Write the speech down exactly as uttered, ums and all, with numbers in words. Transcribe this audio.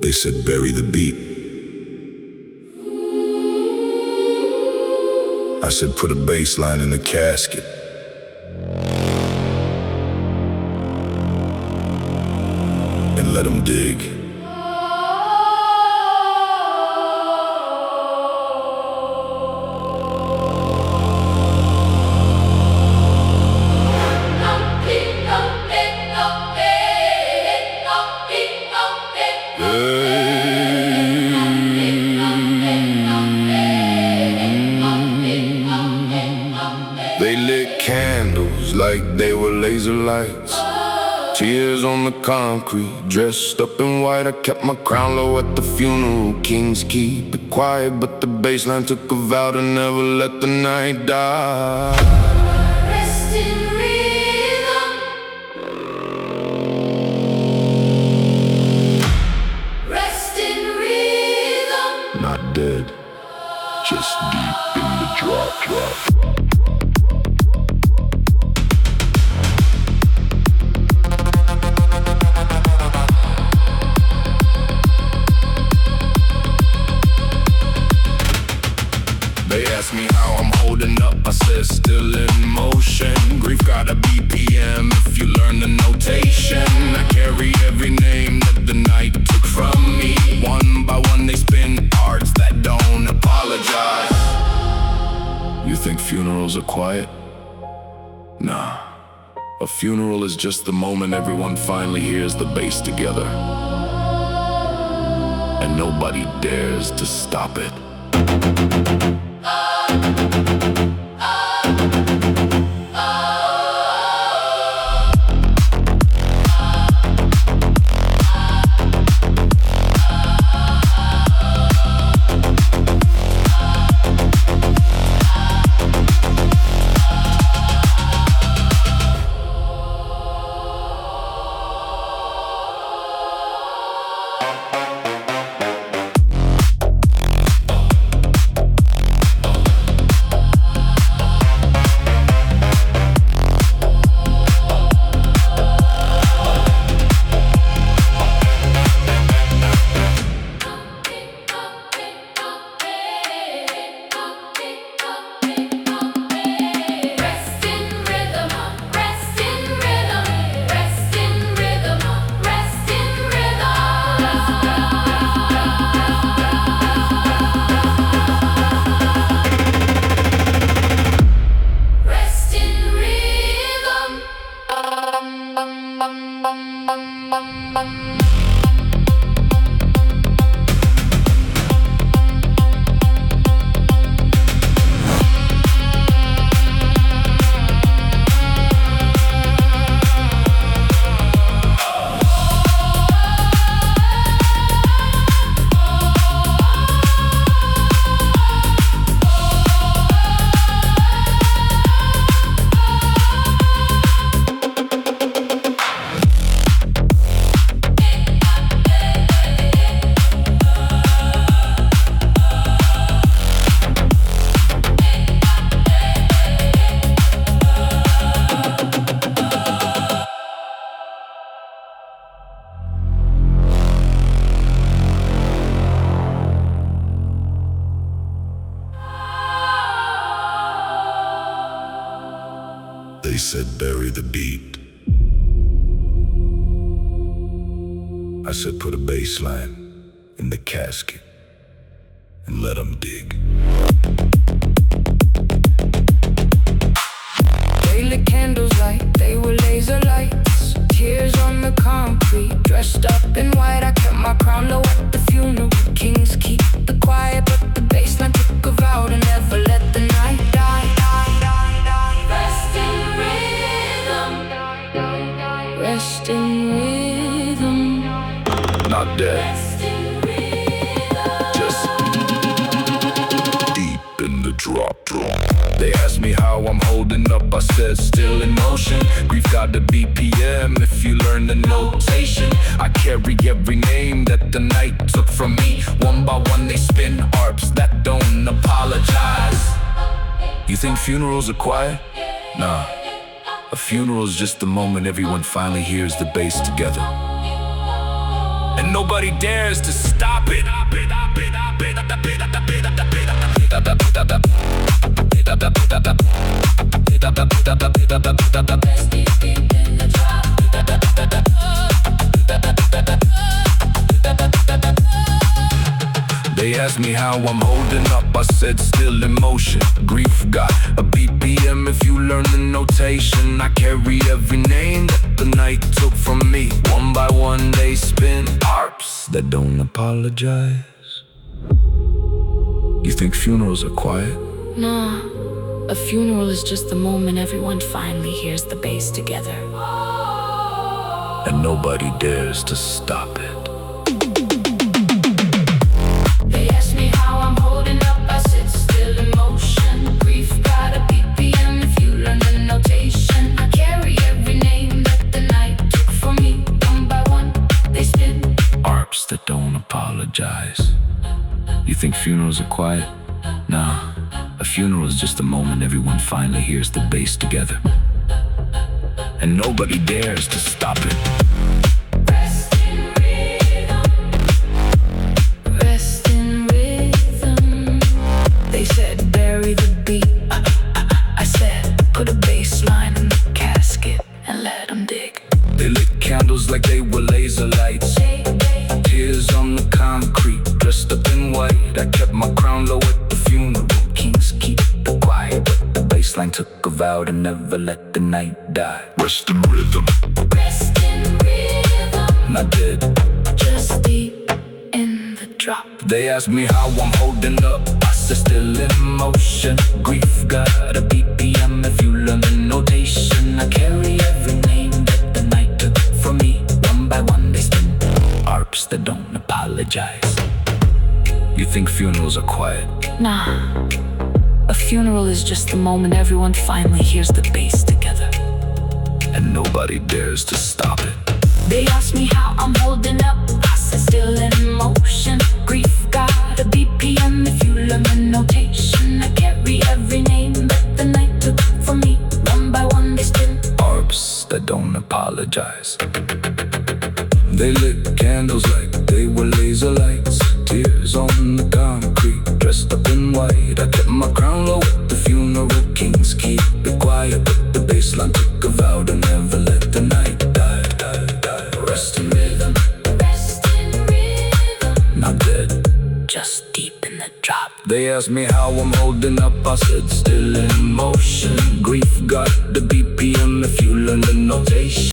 They said bury the beat. I said put a bass line in the casket. And let them dig. They lit candles like they were laser lights. Tears on the concrete, dressed up in white. I kept my crown low at the funeral. Kings keep it quiet, but the bassline took a vow to never let the night die. Rest in rhythm. Rest in rhythm. Not dead, just deep in the drop, drop. They asked me how I'm holding up, I said still in motion. Grief got a B P M if you learn the notation. I carry every name that the night took from me. One by one they spin parts that don't apologize. You think funerals are quiet? Nah. A funeral is just the moment everyone finally hears the bass together. And nobody dares to stop it. They said bury the beat. I said put a bass line in the casket and let them dig. They lit candles like they were laser lights. Tears on the concrete, dressed up in white. I kept my crown low at the funeral. Kings keep the quiet, but the bassline took a vow to never let the night die. Rest in rhythm. Rest in rhythm. Not dead, Rest in rhythm. just deep in the drop, drop. They asked me how I'm holding up, I said still in motion. Grief got the B P M if you learn the notation. I carry every name that the night took from me. One by one they spin harps that don't apologize. You think funerals are quiet? Nah. A funeral is just the moment everyone finally hears the bass together. and nobody dares to stop it. They asked me how I'm holding up, I said still in motion. Grief got a B P M if you learn the notation. I carry every name that the night took from me. One by one they spin harps that don't apologize. You think funerals are quiet? Nah, a funeral is just the moment everyone finally hears the bass together. And nobody dares to stop it. They ask me how I'm holding up, I said still in motion. Grief got a B P M if you learn the notation. I carry every name that the night took from me. One by one, they spin harps that don't apologize. You think funerals are quiet? Nah, a funeral is just the moment everyone finally hears the bass together. And nobody dares to stop it. Rest in rhythm. rest in rhythm. They said bury the beat. I, I, I said put a bass line in the casket and let them dig. They lit candles like they were laser lights. Tears on the concrete, dressed up in white. I kept my crown low at the funeral. Kings keep the quiet, but the bassline took a vow to never let the night die. Rest in rhythm, Rest in rhythm. not dead. Just deep in the drop. They asked me how I'm holding up, I said still in motion. Grief got a B P M if you learn the notation. I carry every name that the night took from me. One by one they spin harps that don't apologize. You think funerals are quiet? Nah, a funeral is just the moment everyone finally hears the bass together. And nobody dares to stop it. They ask me how I'm holding up, I said still in motion. Grief got a B P M if you learn the notation. I carry every name that the night took from me. One by one they spin Harps that don't apologize. They lit candles like they were laser lights. Tears on the concrete, dressed up in white. I kept my crown low at the funeral. Kings keep it quiet, but the bassline took a vow to never let the night die, die, die. Rest in rhythm, Rest in rhythm. not dead. just deep in the drop. They asked me how I'm holding up, I said still in motion. Grief got the B P M if you learn the notation.